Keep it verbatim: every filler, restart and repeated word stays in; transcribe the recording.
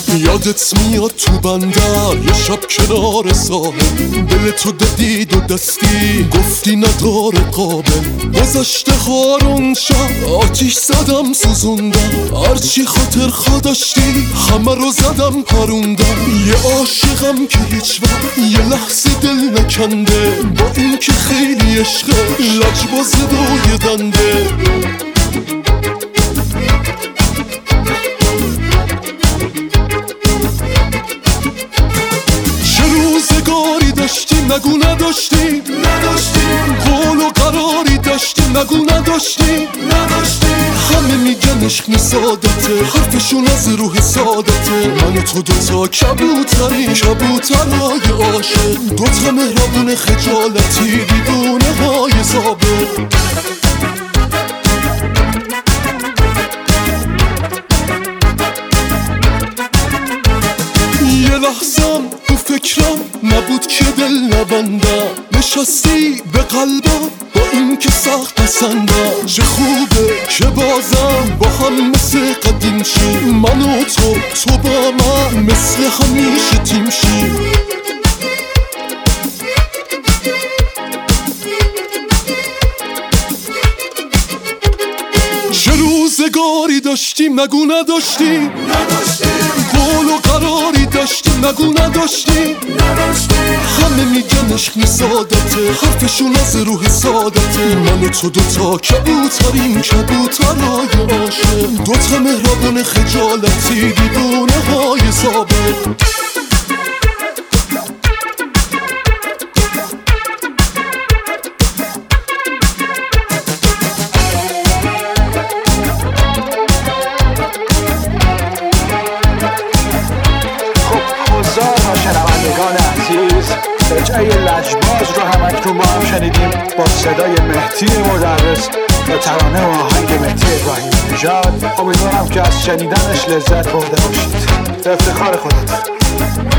یادت میاد تو بندر یه شب کنار ساحل، دل تو دادی دو دستی گفتی نداره قابل. گذشته هارون شب آتیش زدم سوزوندم، هرچی خاطر خوا داشتی همه رو زدم پروندم. یه عاشقم که هیچ وقت یه لحظه دل نکنده، با این که خیلی عشقه لجباز دوی دنده. روزگاری داشتیم نگو نداشتیم نداشتیم، قول و قراری داشتیم نگو نداشتیم نداشتیم. همه میگن عشق سادته، حرفشون از روح سادته. من و تو دوتا کبوتریم، کبوترهای عاشق، دوتا مهربون خجالتی دیوونه های ضابط. یه لحظم تو فکرم نبود که دل نبندم، نشستی به قلبم با این که سخت پسندم. چه خوبه که بازم با هم مثل قدیم شیم، من و تو تو با من مثل همیشه تیم شیم. چه روزگاری داشتیم نگو نداشتیم نداشتیم، قول و قراری داشتیم نگو نداشتیم نداشتیم. همه میگن عشق سادته، حرفشون از روح سادته. من و تو دوتا کبوتریم، کبوترهای عاشق، دوتا مهربون خجالتی دیوونه های ضابط. شنوندگان عزیز، رجعه لجباز رو همکنون با هم شنیدیم با صدای مهدی مدرس و ترانه و آهنگ مهدی ابراهیم نژاد. امیدوارم که از شنیدنش لذت برده باشید. به افتخار خودت.